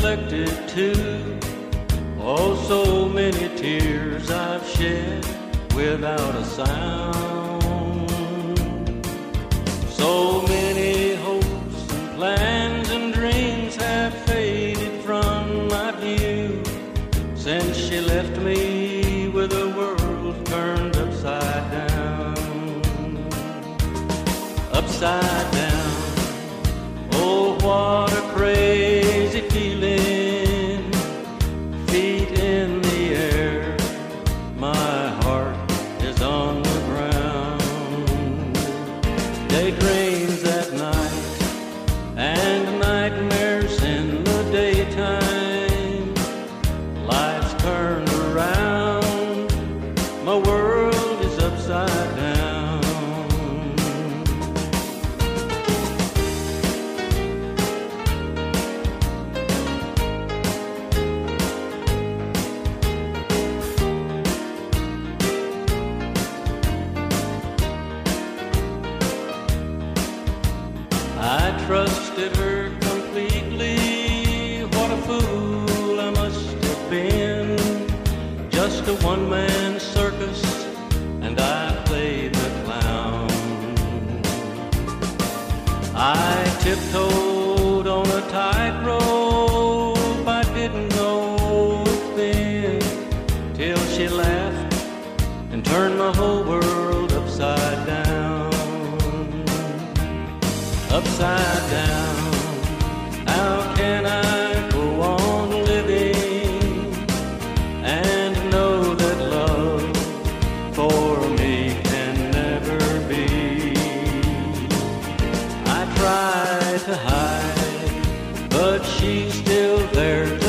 reflected too. Oh, so many tears I've shed without a sound. So many hopes and plans and dreams have faded from my view since she left me with the world turned upside down. Upside down. Oh, what a crazy feeling. Feet in the air, my heart is on the ground. Daydreams at night and nightmares in the daytime. Life's turned around, my world is upside down. I trusted her completely. What a fool I must have been. Just a one-man circus, and I played the clown. I tiptoed on a tightrope. I didn't know it then, till she laughed and turned my whole world upside down. Upside down. How can I go on living and know that love for me can never be? I try to hide, but she's still there